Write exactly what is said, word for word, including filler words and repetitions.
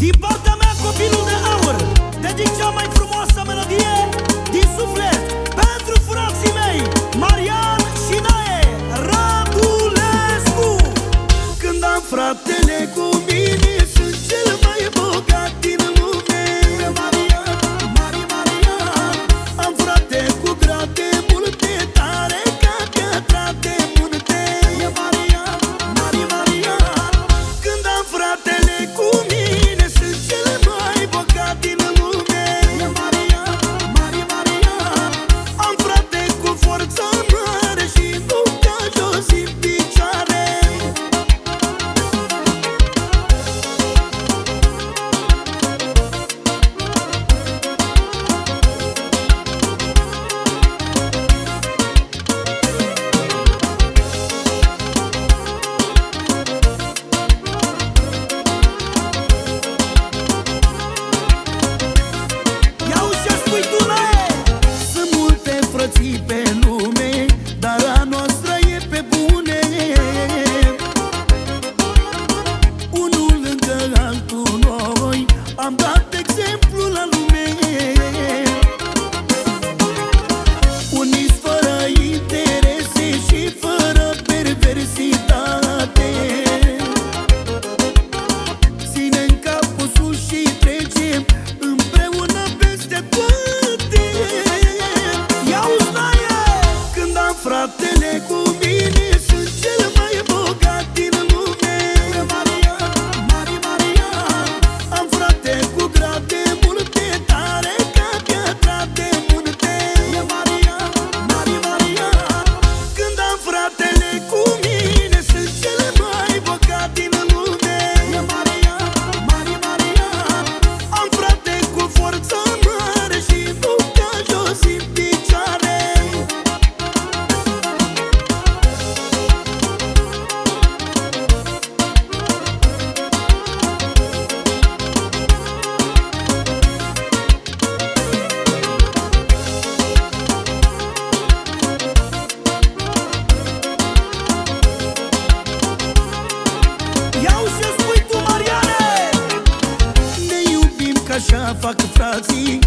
Din partea mea, copilul de aur, dedic cea mai frumoasă melodie din suflet pentru frații mei, Marian și Nae Radulescu. Când am fratele cu mine, sunt cel mai bogat din lume. Marian, Mari Marian, am frate cu grade multe, tare ca piatra de munte. Marian, Mari Marian, când am fratele cu mine, sunt cel mai bogat din lume. Marian, Mari Marian, am frate cu forță mare și nu ca jos în picioare. Pe lume, dar a noastră e pe bune. Unul lângă altul noi am dat exemplu la lume. Uniți fără interese și fără perversitate, ținem capul sus și trecem împreună peste toate. Fratele cu mine, sunt cel mai bogat din lume. Marian, Mari Marian, am frate cu grade multe, tare ca piatra de munte. Marian, Mari Marian, când am fratele cu mine, sunt cel mai bogat din lume. Marian, Mari Marian, am frate cu forță mare și nu ca jos în picioare. Așa fac frații